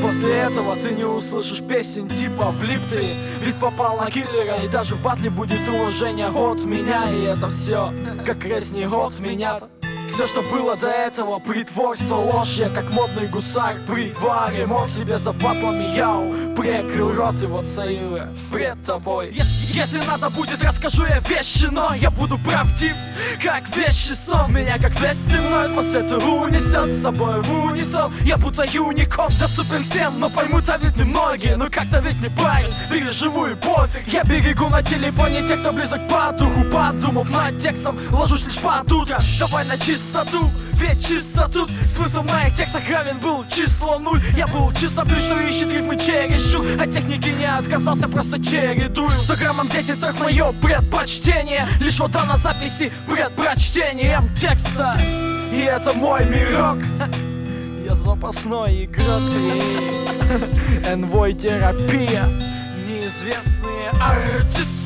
После этого ты не услышишь песен типа «Влип ты», ведь попал на киллера, и даже в батле будет уважение от меня. И это все, как ресни от меня. Все, что было до этого, притворство, ложь. Я как модный гусар при дворе мог себе за батлами яу прикрыл рот, и вот стою я пред тобой. Если надо будет, расскажу я вещи, но я буду правдив, как вещи сон. Меня как вести мной по свету унесет с собой в унисон. Я будто юникорн, доступен всем, но поймут-то ведь немногие. Но как-то ведь не парюсь, переживу и пофиг. Я берегу на телефоне тех, кто близок по духу, подумав над текстом, ложусь лишь под утро. Давай на чистоту, ведь чисто тут смысл в моих текстах равен был число 0. Я был чистоплю, что ищет рифмы чересчур, от техники не отказался, просто чередую. 100 граммом 10 строк мое предпочтение, лишь вода на записи предпочтением текста. И это мой мирок. Я запасной игрок. Энвой терапия. Неизвестные артисты.